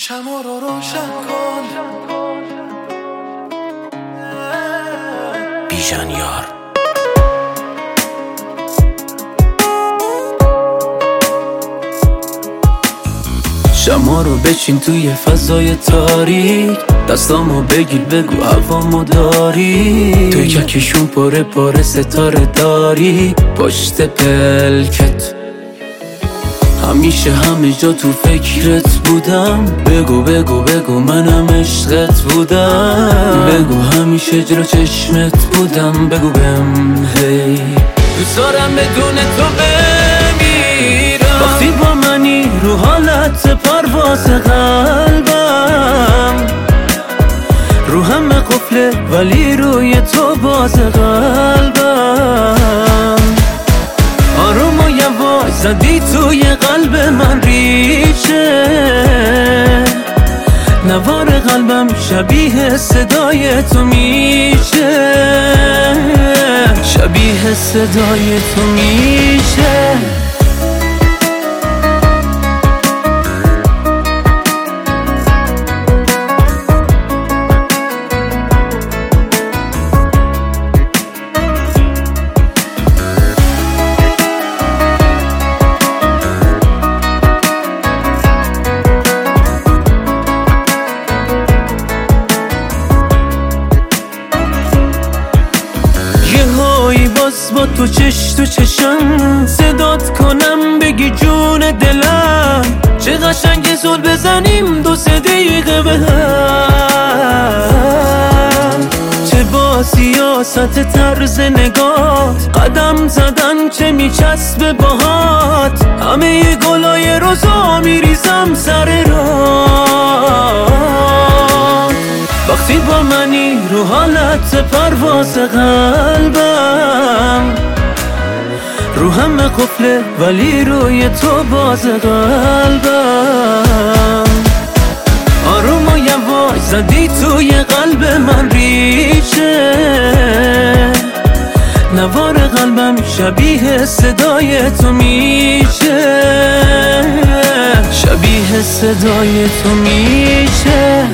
شمع رو روشن کن. بیژن یار. شمع رو بچین توی فضای تاریک، دستامو بگیر بگو هوامو داری. توی ککشون پاره پاره ستاره داری پشت پلکت. همیشه همه جا تو فکرت بودم، بگو بگو بگو منم عشقت بودم. بگو همیشه جلو چشمت بودم، بگو بهم هی دوست دارم بدون تو بمیرم. وقتی با منی رو حالت پرواز قلبم، رو همه قفله ولی روی تو باز قلبم. آروم و یواش زدی توی قلب من ریشه، نوار قلبم شبیه صدای تو میشه، شبیه صدای تو میشه. با تو چش تو چشم صدات کنم، بگی جون دلم چه قشنگ زل بزنیم 2-3 دقیقه به هم. چه با سیاست طرز نگات قدم زدن چه میچسبه باهات. همه گلای روزا میریزم سر راه. وقتی با منی رو حالت پرواز قلبم، رو همه قفله ولی روی تو باز قلبم. آروم و یواش زدی توی قلب من ریشه، نوار قلبم شبیه صدای تو میشه، شبیه صدای تو میشه.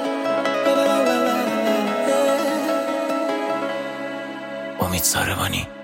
امید ساربانی.